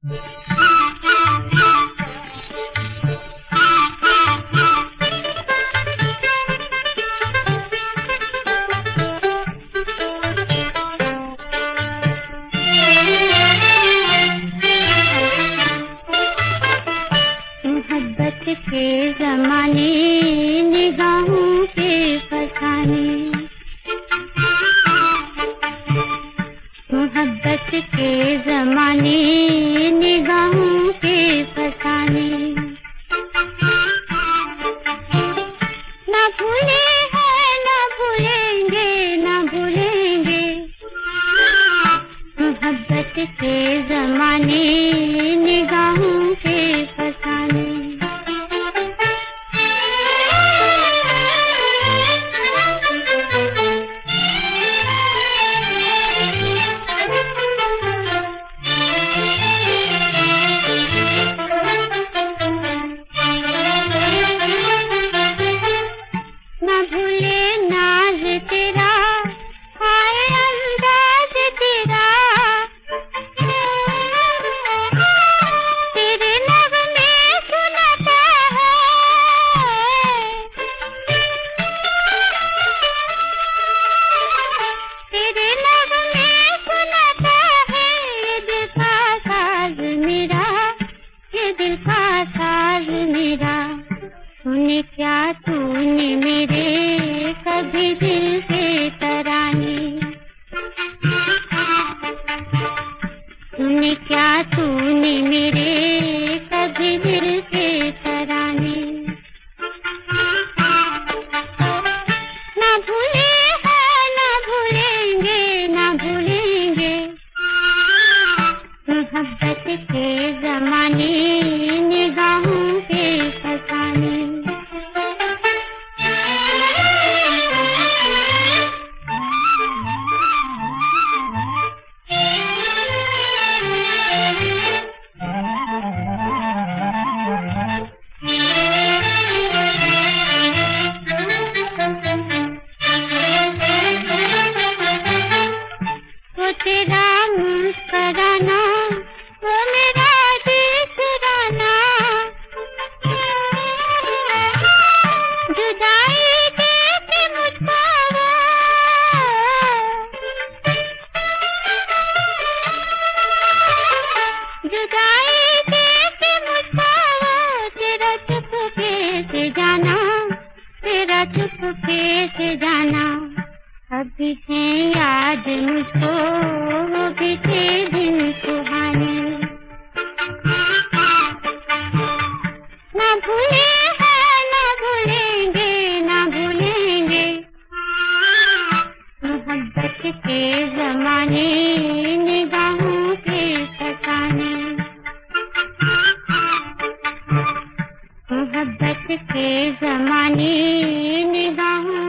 मोहब्बत के ज़माने निगाहों के फसाने, मोहब्बत के ज़माने निगाहों के फसाने, ना भूले हैं ना भूलेंगे ना भूलेंगे, मोहब्बत के ज़माने निगाहों के फसाने। ना भूले नाज तेरा, हाय अंदाज तेरा, तेरे नगमे सुनाता है, तेरे नगमे सुनाता है, ये दिल का साज मेरा, ये दिल का साज मेरा। सुने क्या तूने मेरे कभी दिल के तराने, सुने क्या तूने मेरे कभी दिल के तराने। ना भूले हैं ना भूलेंगे ना भूलेंगे, मोहब्बत के ज़माने निगाहों के फसाने। वो तेरा मुस्कुराना, वो मेरा दिल चुराना, जुदाई देके मुझको वो, जुदाई देके मुझको वो, तेरा चुपके से जाना, तेरा चुपके से जाना। अभी है याद मुझको वो बीते दिन सुहाने, ना भूले हैं ना भूलेंगे ना भूलेंगे, मोहब्बत के ज़माने निगाहों के फसाने, मोहब्बत के ज़माने निगाहों